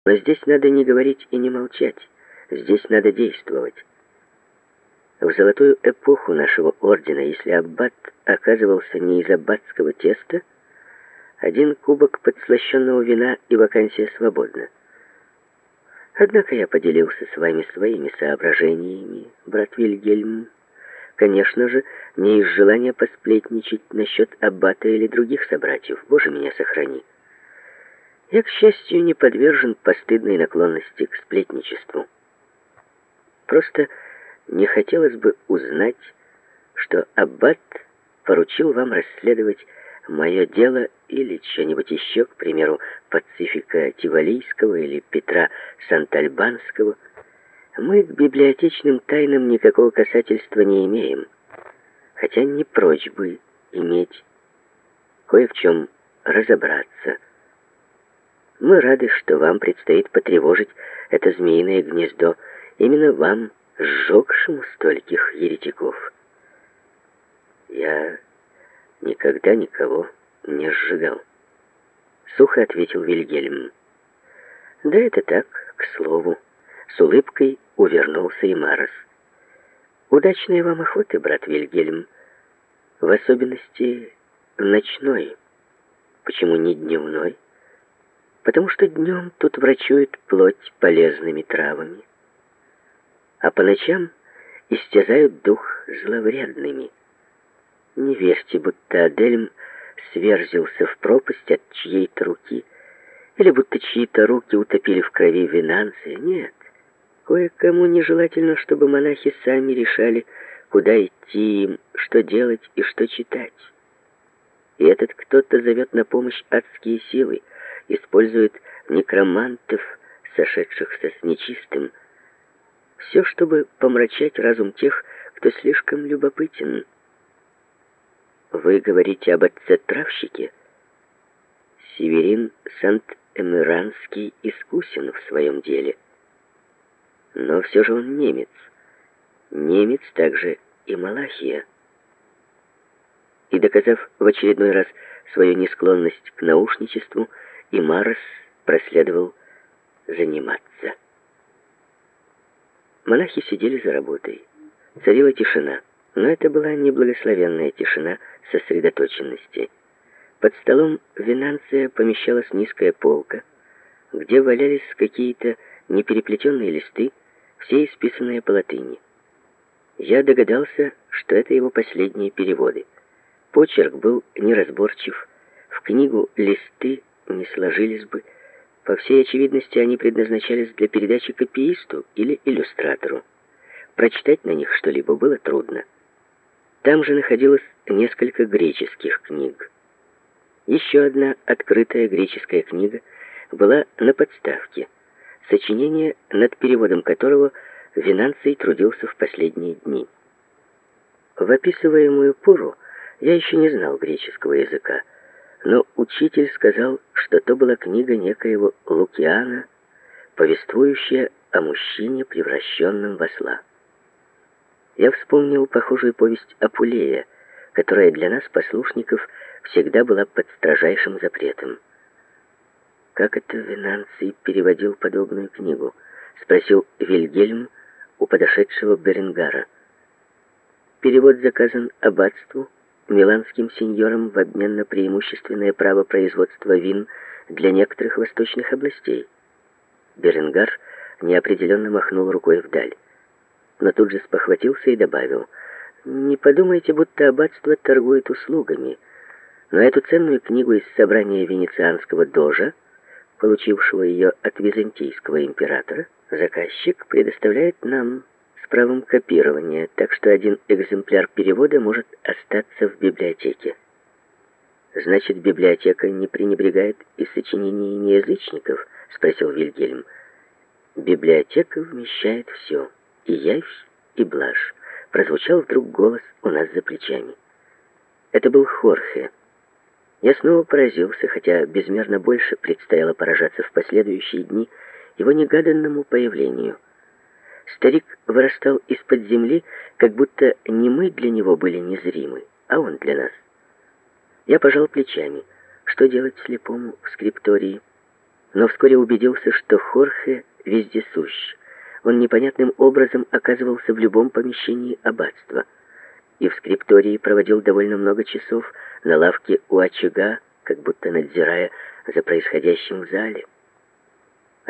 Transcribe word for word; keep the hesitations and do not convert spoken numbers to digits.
Но здесь надо не говорить и не молчать. Здесь надо действовать. В золотую эпоху нашего ордена, если аббат оказывался не из аббатского теста, один кубок подслащенного вина и вакансия свободна. Однако я поделился с вами своими соображениями, брат Вильгельм, конечно же, не из желания посплетничать насчет аббата или других собратьев. Боже, меня сохрани. Я, к счастью, не подвержен постыдной наклонности к сплетничеству. Просто не хотелось бы узнать, что аббат поручил вам расследовать мое дело или что-нибудь еще, к примеру, Пацифика Тивалийского или Петра Сантальбанского. Мы к библиотечным тайнам никакого касательства не имеем, хотя не прочь бы иметь, кое в чем разобраться. Мы рады, что вам предстоит потревожить это змеиное гнездо, именно вам, сжегшему стольких еретиков. Я никогда никого не сжигал, сухо ответил Вильгельм. Да это так, к слову. С улыбкой увернулся и Марос. Удачной вам охоты, брат Вильгельм, в особенности ночной. Почему не дневной? Потому что днем тут врачуют плоть полезными травами, а по ночам истязают дух зловредными. Не верьте, будто Адельм сверзился в пропасть от чьей-то руки, или будто чьи-то руки утопили в крови Винанция. Нет, кое-кому нежелательно, чтобы монахи сами решали, куда идти им, что делать и что читать. И этот кто-то зовет на помощь адские силы, использует некромантов, сошедшихся с нечистым. Все, чтобы помрачать разум тех, кто слишком любопытен. Вы говорите об отце-травщике? Северин Сант-Эмиранский искусен в своем деле. Но все же он немец. Немец также и Малахия. И доказав в очередной раз свою несклонность к наушничеству, и Марос проследовал заниматься. Монахи сидели за работой. Царила тишина, но это была не благословенная тишина сосредоточенности. Под столом Винанция помещалась низкая полка, где валялись какие-то непереплетенные листы, все исписанные по латыни. Я догадался, что это его последние переводы. Почерк был неразборчив, в книгу листы не сложились бы. По всей очевидности, они предназначались для передачи копиисту или иллюстратору. Прочитать на них что-либо было трудно. Там же находилось несколько греческих книг. Еще одна открытая греческая книга была на подставке, сочинение, над переводом которого Винанций трудился в последние дни. В описываемую пору я еще не знал греческого языка, но учитель сказал, что то была книга некоего Лукиана, повествующая о мужчине, превращенном в осла. Я вспомнил похожую повесть Апулея, которая для нас, послушников, всегда была под строжайшим запретом. «Как это Винанций переводил подобную книгу?» — спросил Вильгельм у подошедшего Беренгара. «Перевод заказан аббатству, миланским сеньорам в обмен на преимущественное право производства вин для некоторых восточных областей». Беренгар неопределенно махнул рукой вдаль, но тут же спохватился и добавил: «Не подумайте, будто аббатство торгует услугами, но эту ценную книгу из собрания венецианского дожа, получившего ее от византийского императора, заказчик предоставляет нам с правом копирования, так что один экземпляр перевода может остаться в библиотеке». «Значит, библиотека не пренебрегает и сочинениями язычников?» — спросил Вильгельм. «Библиотека вмещает все, и явь, и блажь», — прозвучал вдруг голос у нас за плечами. Это был Хорхе. Я снова поразился, хотя безмерно больше предстояло поражаться в последующие дни его негаданному появлению. Старик вырастал из-под земли, как будто не мы для него были незримы, а он для нас. Я пожал плечами. Что делать слепому в скриптории? но вскоре убедился, что Хорхе вездесущ. Он непонятным образом оказывался в любом помещении аббатства. И в скриптории проводил довольно много часов на лавке у очага, как будто надзирая за происходящим в зале.